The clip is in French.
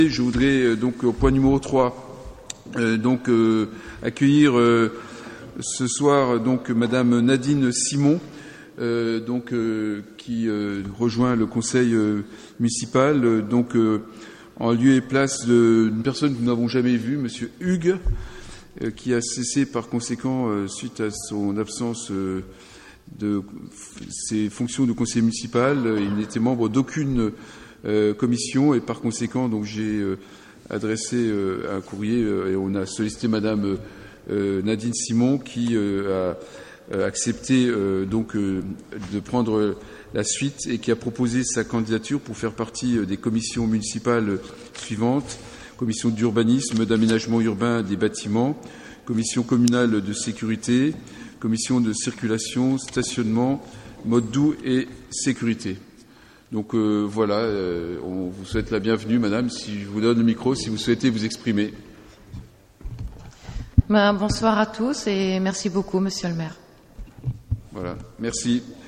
Je voudrais donc au point numéro 3 accueillir ce soir donc Madame Nadine Simon qui rejoint le conseil municipal en lieu et place d'une personne que nous n'avons jamais vue, Monsieur Hugues, qui a cessé par conséquent suite à son absence de ses fonctions de conseiller municipal. Il n'était membre d'aucune commission et par conséquent donc j'ai adressé un courrier et on a sollicité Madame Nadine Simon qui a accepté de prendre la suite et qui a proposé sa candidature pour faire partie des commissions municipales suivantes: commission d'urbanisme, d'aménagement urbain des bâtiments, commission communale de sécurité, commission de circulation, stationnement, mode doux et sécurité. Donc voilà, on vous souhaite la bienvenue, Madame. Si je vous donne le micro, si vous souhaitez vous exprimer. Bonsoir à tous et merci beaucoup, Monsieur le maire. Voilà, merci.